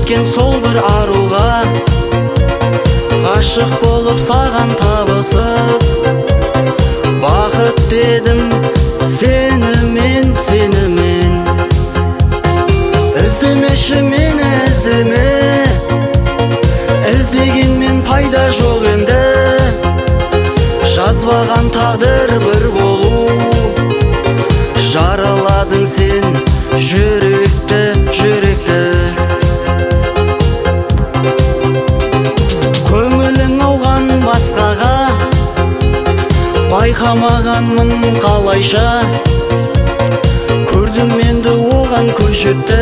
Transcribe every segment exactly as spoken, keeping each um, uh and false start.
жеткен сол бір аруға, ғашық болып саған табысып, бақыт дедім сені мен, сені мен. Іздемеші мені, іздеме, іздегенмен пайда жоқ енді. Жазбаған тағдыр бір болу, жараладың сен жүректі, жүректі. Көңілің ауған басқаға, байқамағанмын қалайша. Көрдім енді оған көз жетті,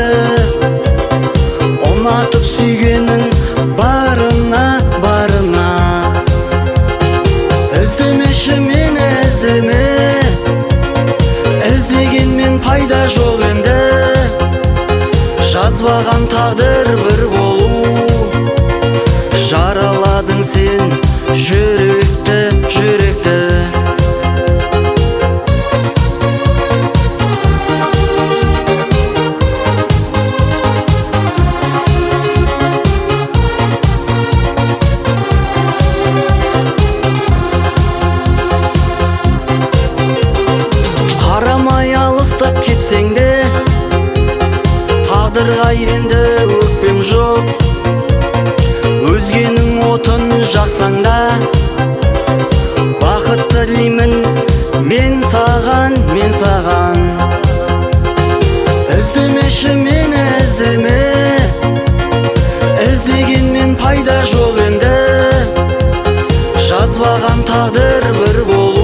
ұнатып сүйгенің барына, барына. Іздемеші мені, іздеме, іздегенмен пайда жоқ енді. Жазбаған тағдыр бір болу, жараладың сен жүректі, жүректі. Қарамай алыстап кетсең де, тағдырға енді өкпем жоқ. Өзгенің отын жақсаң да, бақыт тілеймін мен саған, мен саған. Іздемеші мені, іздеме, іздегенмен пайда жоқ енді. Жазбаған тағдыр бір бол